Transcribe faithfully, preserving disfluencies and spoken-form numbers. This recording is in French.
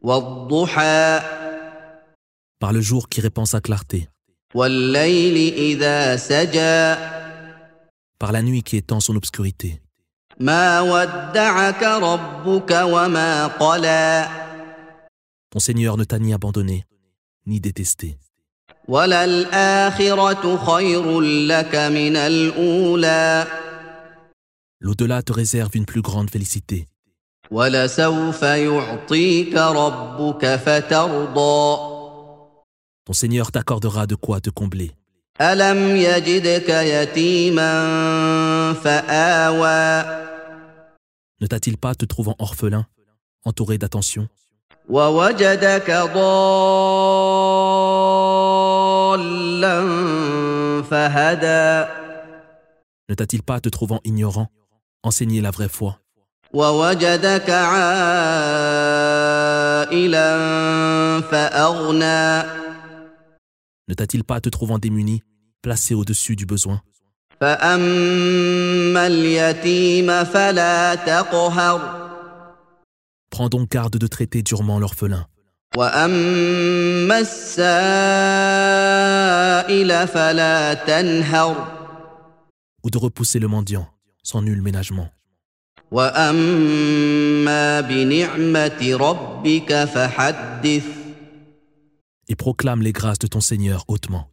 وَالضُّحَى par le jour qui répand sa clarté, وَاللَّيْلِ إِذَا سَجَى par la nuit qui étend son obscurité. مَا وَدَّعَكَ رَبُّكَ وَمَا قَلَى Ton Seigneur ne t'a ni abandonné, ni détesté. وَلَلْآخِرَةُ خَيْرٌ لَكَ مِنَ الْأُولَى L'au-delà te réserve une plus grande félicité. وَلَسَوْفَ يُعْطِيكَ رَبُّكَ فَتَرْضَى Ton Seigneur t'accordera de quoi te combler. أَلَمْ يَجِدْكَ يَتِيمًا فَآوَى Ne t'a-t-il pas te trouvant orphelin, entouré d'attention, وَوَجَدَكَ ضَالًّا فَهَدَى ne t'a-t-il pas te trouvant ignorant, enseigné la vraie foi, وَوَجَدَكَ عَائِلًا فَأَغْنَى ne t'a-t-il pas te trouvant démuni, placé au-dessus du besoin. فَأَمَّا الْيَتِيمَ فَلَا تَقْهَرْ Prends donc garde de traiter durement l'orphelin. وَأَمَّا السَّائِلَ فَلَا تَنْهَرْ Ou de repousser le mendiant, sans nul ménagement. وَأَمَّا بِنِعْمَةِ رَبِّكَ فَحَدِّثْ Et proclame les grâces de ton Seigneur hautement.